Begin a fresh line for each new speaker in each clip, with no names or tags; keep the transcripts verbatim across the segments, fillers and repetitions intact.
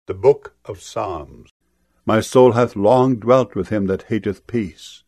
The Book of Psalms. My soul hath long dwelt with him that hateth peace.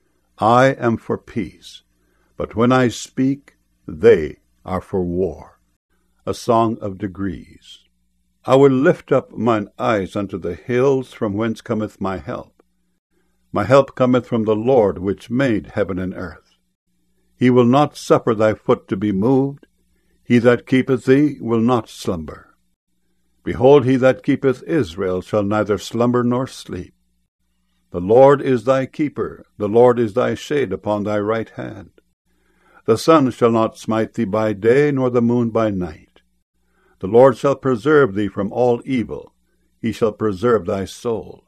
I am for peace, but when I speak, they are for war. A Song of Degrees. I will lift up mine eyes unto the hills, from whence cometh my help. My help cometh from the Lord, which made heaven and earth. He will not suffer thy foot to be moved. He that keepeth thee will not slumber. Behold, he that keepeth Israel shall neither slumber nor sleep. The Lord is thy keeper, the Lord is thy shade upon thy right hand. The sun shall not smite thee by day, nor the moon by night. The Lord shall preserve thee from all evil. He shall preserve thy soul.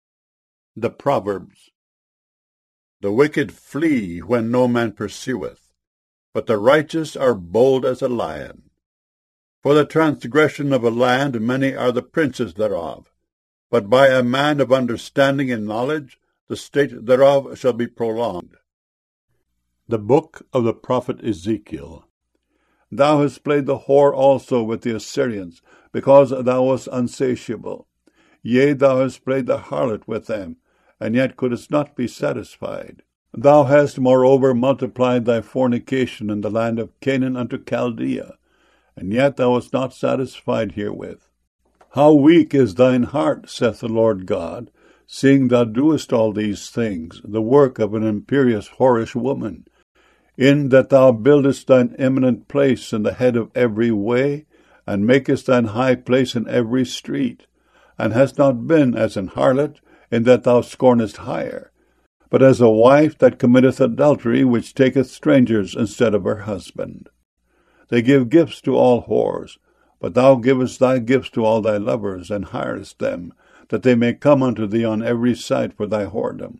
The Proverbs. The wicked flee when no man pursueth, but the righteous are bold as a lion. For the transgression of a land many are the princes thereof, but by a man of understanding and knowledge the state thereof shall be prolonged. The Book of the Prophet Ezekiel. Thou hast played the whore also with the Assyrians, because thou wast unsatiable. Yea, thou hast played the harlot with them, and yet couldst not be satisfied. Thou hast moreover multiplied thy fornication in the land of Canaan unto Chaldea, and yet thou wast not satisfied herewith. How weak is thine heart, saith the Lord God, seeing thou doest all these things, the work of an imperious whorish woman, in that thou buildest thine eminent place in the head of every way, and makest thine high place in every street, and hast not been as an harlot, in that thou scornest hire, but as a wife that committeth adultery, which taketh strangers instead of her husband. They give gifts to all whores, but thou givest thy gifts to all thy lovers, and hirest them, that they may come unto thee on every side for thy whoredom.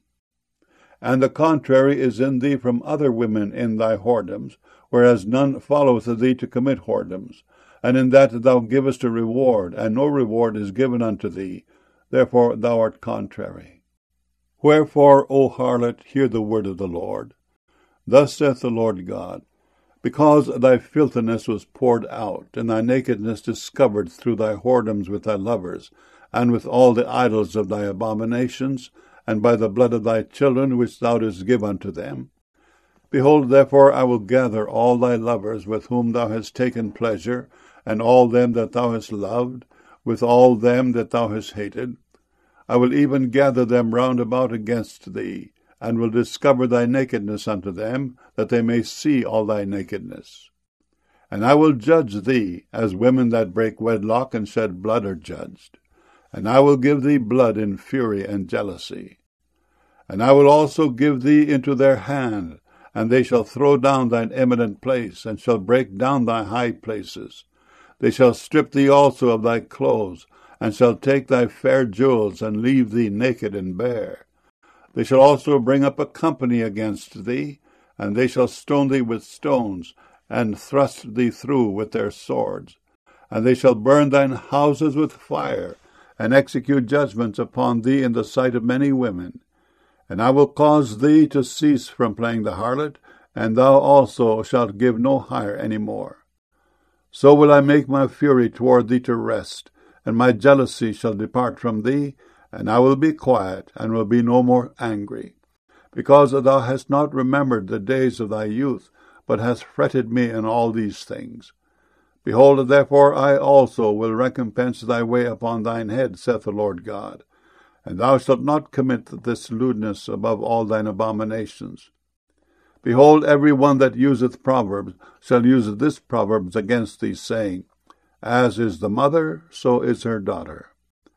And the contrary is in thee from other women in thy whoredoms, whereas none followeth thee to commit whoredoms, and in that thou givest a reward, and no reward is given unto thee, therefore thou art contrary. Wherefore, O harlot, hear the word of the Lord. Thus saith the Lord God, because thy filthiness was poured out, and thy nakedness discovered through thy whoredoms with thy lovers, and with all the idols of thy abominations, and by the blood of thy children which thou didst give unto them. Behold, therefore, I will gather all thy lovers with whom thou hast taken pleasure, and all them that thou hast loved, with all them that thou hast hated. I will even gather them round about against thee, and will discover thy nakedness unto them, that they may see all thy nakedness. And I will judge thee, as women that break wedlock and shed blood are judged. And I will give thee blood in fury and jealousy. And I will also give thee into their hand, and they shall throw down thine eminent place, and shall break down thy high places. They shall strip thee also of thy clothes, and shall take thy fair jewels, and leave thee naked and bare. They shall also bring up a company against thee, and they shall stone thee with stones, and thrust thee through with their swords. And they shall burn thine houses with fire, and execute judgments upon thee in the sight of many women. And I will cause thee to cease from playing the harlot, and thou also shalt give no hire any more. So will I make my fury toward thee to rest, and my jealousy shall depart from thee, and I will be quiet, and will be no more angry, because thou hast not remembered the days of thy youth, but hast fretted me in all these things. Behold, therefore, I also will recompense thy way upon thine head, saith the Lord God, and thou shalt not commit this lewdness above all thine abominations. Behold, every one that useth proverbs shall use this proverbs against thee, saying, As is the mother, so is her daughter.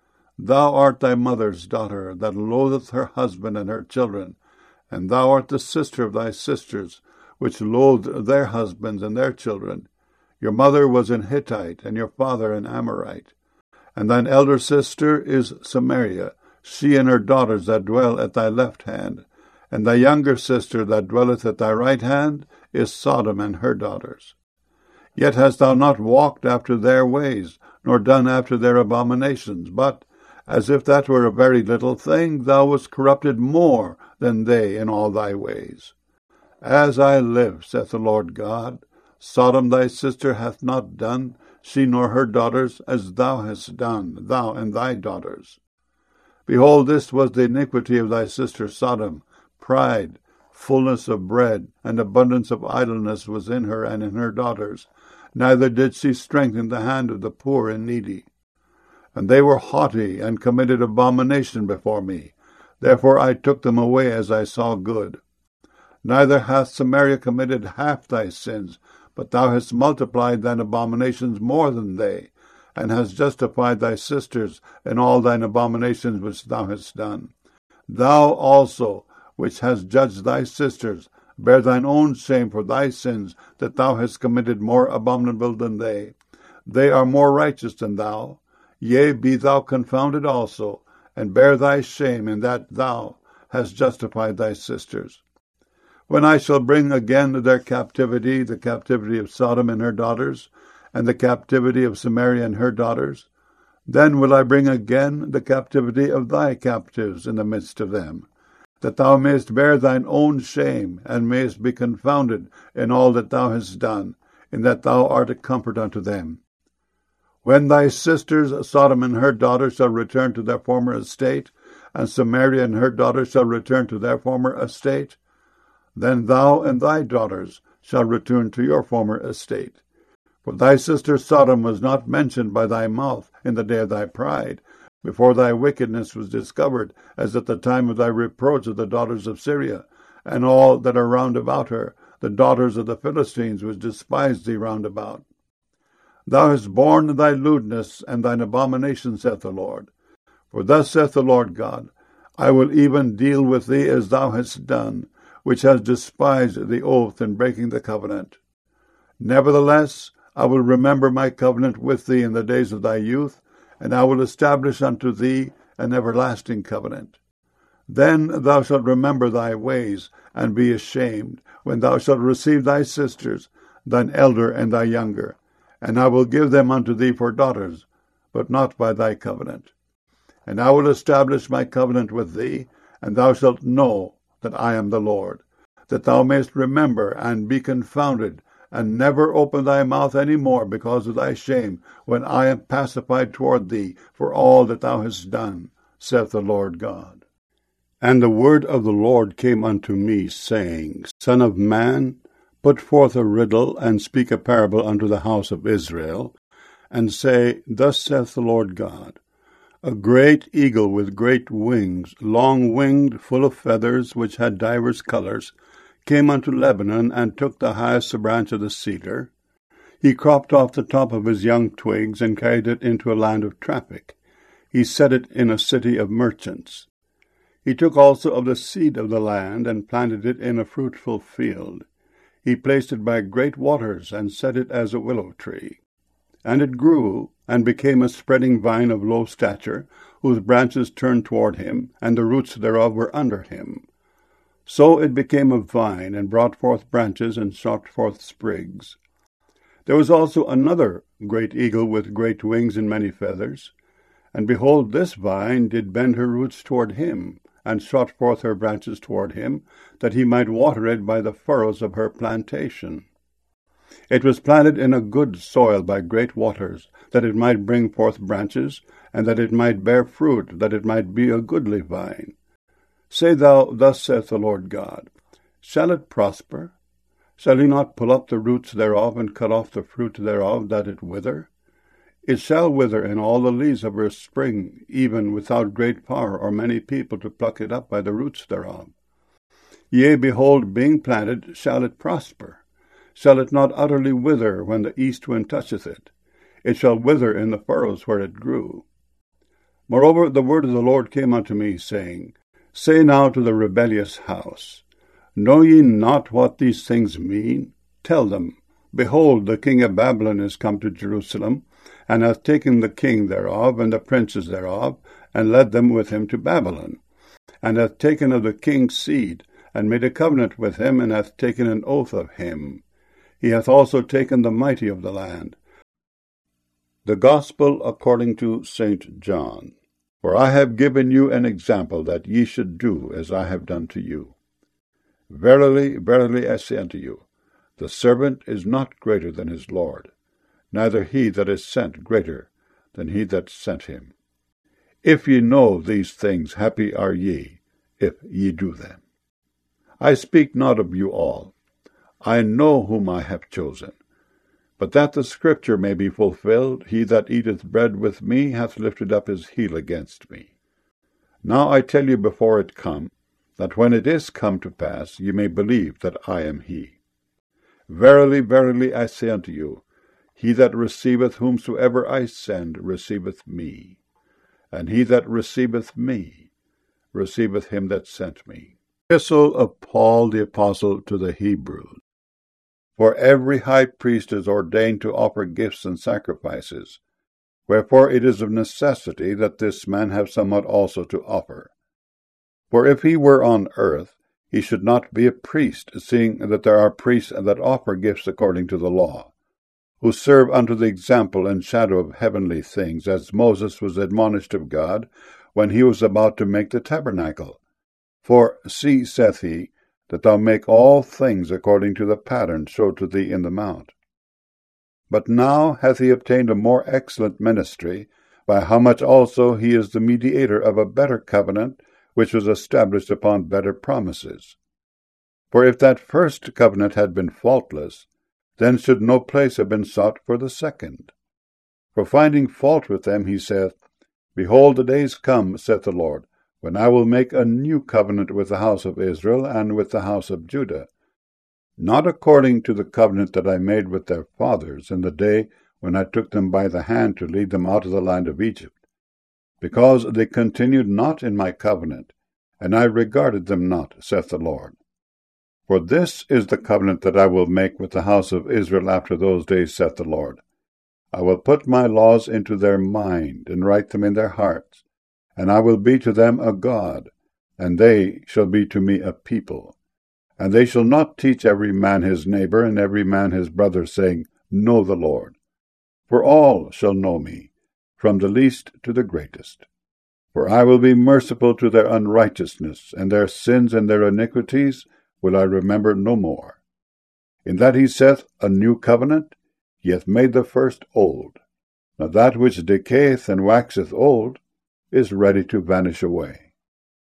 Thou art thy mother's daughter, that loatheth her husband and her children, and thou art the sister of thy sisters, which loathed their husbands and their children. Your mother was an Hittite, and your father an Amorite. And thine elder sister is Samaria, she and her daughters that dwell at thy left hand. And thy younger sister that dwelleth at thy right hand is Sodom and her daughters. Yet hast thou not walked after their ways, nor done after their abominations, but, as if that were a very little thing, thou wast corrupted more than they in all thy ways. As I live, saith the Lord God, Sodom thy sister hath not done, she nor her daughters, as thou hast done, thou and thy daughters. Behold, this was the iniquity of thy sister Sodom. Pride, fullness of bread, and abundance of idleness was in her and in her daughters. Neither did she strengthen the hand of the poor and needy. And they were haughty, and committed abomination before me. Therefore I took them away as I saw good. Neither hath Samaria committed half thy sins, but thou hast multiplied thine abominations more than they, and hast justified thy sisters in all thine abominations which thou hast done. Thou also, which hast judged thy sisters, bear thine own shame for thy sins, that thou hast committed more abominable than they. They are more righteous than thou. Yea, be thou confounded also, and bear thy shame in that thou hast justified thy sisters. When I shall bring again their captivity, the captivity of Sodom and her daughters, and the captivity of Samaria and her daughters, then will I bring again the captivity of thy captives in the midst of them, that thou mayest bear thine own shame, and mayest be confounded in all that thou hast done, in that thou art a comfort unto them. When thy sisters Sodom and her daughters shall return to their former estate, and Samaria and her daughters shall return to their former estate, then thou and thy daughters shall return to your former estate. For thy sister Sodom was not mentioned by thy mouth in the day of thy pride, before thy wickedness was discovered, as at the time of thy reproach of the daughters of Syria, and all that are round about her, the daughters of the Philistines, which despised thee round about. Thou hast borne thy lewdness and thine abomination, saith the Lord. For thus saith the Lord God, I will even deal with thee as thou hast done, which hast despised the oath in breaking the covenant. Nevertheless, I will remember my covenant with thee in the days of thy youth, and I will establish unto thee an everlasting covenant. Then thou shalt remember thy ways, and be ashamed, when thou shalt receive thy sisters, thine elder and thy younger, and I will give them unto thee for daughters, but not by thy covenant. And I will establish my covenant with thee, and thou shalt know that I am the Lord, that thou mayest remember and be confounded, and never open thy mouth any more because of thy shame, when I am pacified toward thee for all that thou hast done, saith the Lord God. And the word of the Lord came unto me, saying, Son of man, put forth a riddle, and speak a parable unto the house of Israel, and say, Thus saith the Lord God, A great eagle with great wings, long-winged, full of feathers, which had divers colours, came unto Lebanon, and took the highest branch of the cedar. He cropped off the top of his young twigs, and carried it into a land of traffic. He set it in a city of merchants. He took also of the seed of the land, and planted it in a fruitful field. He placed it by great waters, and set it as a willow tree. And it grew, and became a spreading vine of low stature, whose branches turned toward him, and the roots thereof were under him. So it became a vine, and brought forth branches, and shot forth sprigs. There was also another great eagle with great wings and many feathers. And behold, this vine did bend her roots toward him, and shot forth her branches toward him, that he might water it by the furrows of her plantation. It was planted in a good soil by great waters, that it might bring forth branches, and that it might bear fruit, that it might be a goodly vine. Say thou, Thus saith the Lord God, Shall it prosper? Shall he not pull up the roots thereof, and cut off the fruit thereof, that it wither? It shall wither in all the leaves of her spring, even without great power or many people to pluck it up by the roots thereof. Yea, behold, being planted, shall it prosper? Shall it not utterly wither when the east wind toucheth it? It shall wither in the furrows where it grew. Moreover, the word of the Lord came unto me, saying, Say now to the rebellious house, Know ye not what these things mean? Tell them, Behold, the king of Babylon is come to Jerusalem, and hath taken the king thereof, and the princes thereof, and led them with him to Babylon, and hath taken of the king's seed, and made a covenant with him, and hath taken an oath of him. He hath also taken the mighty of the land. The Gospel according to Saint John. For I have given you an example, that ye should do as I have done to you. Verily, verily, I say unto you, the servant is not greater than his Lord, neither he that is sent greater than he that sent him. If ye know these things, happy are ye, if ye do them. I speak not of you all. I know whom I have chosen. But that the scripture may be fulfilled, he that eateth bread with me hath lifted up his heel against me. Now I tell you before it come, that when it is come to pass, ye may believe that I am he. Verily, verily, I say unto you, he that receiveth whomsoever I send receiveth me, and he that receiveth me receiveth him that sent me. Epistle of Paul the Apostle to the Hebrews. For every high priest is ordained to offer gifts and sacrifices, wherefore it is of necessity that this man have somewhat also to offer. For if he were on earth, he should not be a priest, seeing that there are priests that offer gifts according to the law, who serve unto the example and shadow of heavenly things, as Moses was admonished of God, when he was about to make the tabernacle. For, see, saith he, that thou make all things according to the pattern showed to thee in the mount. But now hath he obtained a more excellent ministry, by how much also he is the mediator of a better covenant, which was established upon better promises. For if that first covenant had been faultless, then should no place have been sought for the second. For finding fault with them, he saith, Behold, the days come, saith the Lord, when I will make a new covenant with the house of Israel and with the house of Judah, not according to the covenant that I made with their fathers in the day when I took them by the hand to lead them out of the land of Egypt, because they continued not in my covenant, and I regarded them not, saith the Lord. For this is the covenant that I will make with the house of Israel after those days, saith the Lord. I will put my laws into their mind, and write them in their hearts, and I will be to them a God, and they shall be to me a people. And they shall not teach every man his neighbor, and every man his brother, saying, Know the Lord. For all shall know me, from the least to the greatest. For I will be merciful to their unrighteousness, and their sins and their iniquities will I remember no more. In that he saith, A new covenant, he hath made the first old. Now that which decayeth and waxeth old is ready to vanish away.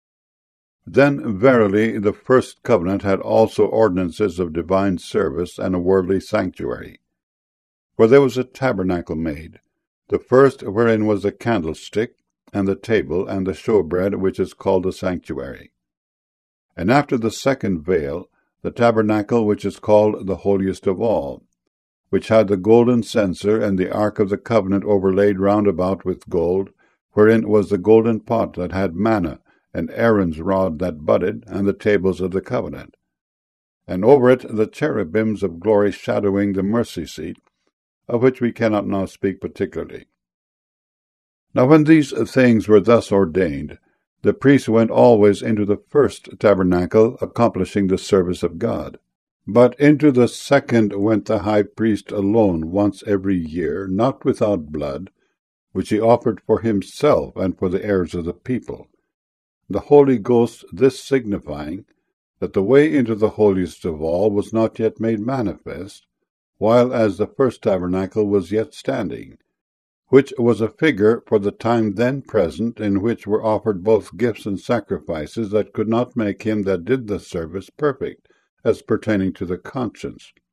Then verily the first covenant had also ordinances of divine service and a worldly sanctuary. For there was a tabernacle made, the first wherein was the candlestick, and the table, and the showbread, which is called the sanctuary. And after the second veil, the tabernacle which is called the holiest of all, which had the golden censer, and the ark of the covenant overlaid round about with gold, wherein was the golden pot that had manna, and Aaron's rod that budded, and the tables of the covenant. And over it the cherubims of glory shadowing the mercy seat, of which we cannot now speak particularly. Now when these things were thus ordained, the priest went always into the first tabernacle, accomplishing the service of God. But into the second went the high priest alone once every year, not without blood, which he offered for himself and for the heirs of the people, the Holy Ghost this signifying, that the way into the holiest of all was not yet made manifest, while as the first tabernacle was yet standing, which was a figure for the time then present, in which were offered both gifts and sacrifices that could not make him that did the service perfect, as pertaining to the conscience.